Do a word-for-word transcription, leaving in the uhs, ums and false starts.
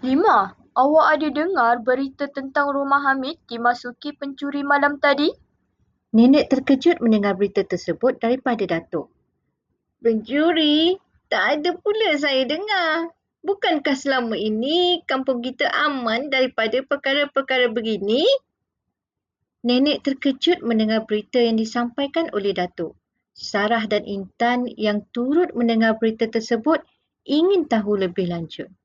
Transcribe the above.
Lima, awak ada dengar berita tentang rumah Hamid dimasuki pencuri malam tadi? Nenek terkejut mendengar berita tersebut daripada datuk. Pencuri? Tak ada pula saya dengar. Bukankah selama ini kampung kita aman daripada perkara-perkara begini? Nenek terkejut mendengar berita yang disampaikan oleh datuk. Sarah dan Intan yang turut mendengar berita tersebut ingin tahu lebih lanjut.